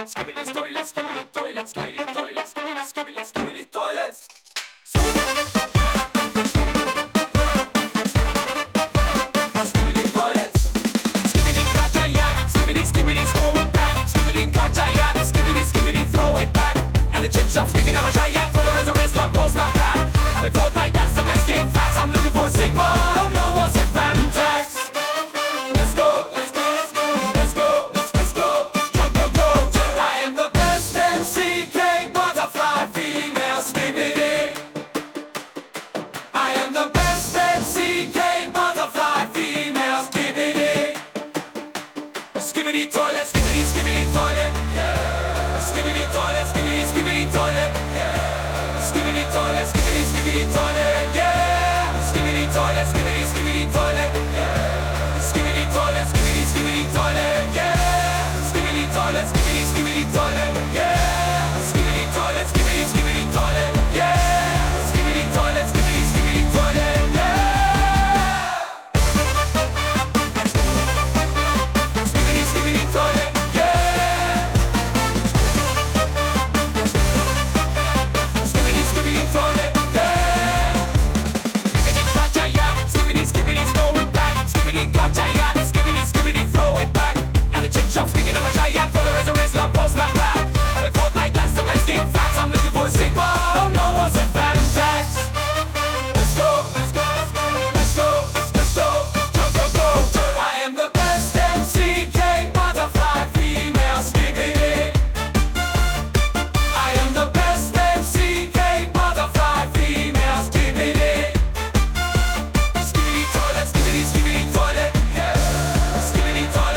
Skibidi toilet, skibidi toilet, skibidi toilet, skibidi skibidi skibidi toilet. Skibidi toilet, skibidi kata yak, skibidi skibidi throw it back, skibidi kata yak, skibidi skibidi throw it back. And the chips are sticking out my yak, for the rest of goes like that. I thought like that's the best game facts. I'm looking for a Sigma, don't know what's a Fantax. Let's go, let's go, let's go, let's go, let's go, jump, go, go. I am the best MCK butterfly female skibidi. I am the best MCK butterfly female skibidi. Skibidi toilet, skibidi skibidi toilet, yeah. Skibidi toilet, skibidi skibidi toilet, yeah. Skibidi toilet, skibidi skibidi toilet, yeah. Skibidi toilet, skibidi skibidi toilet, yeah. Skibidi toilet, skibidi skibidi toilet, yeah. Skibidi toilet, skibidi skibidi toilet.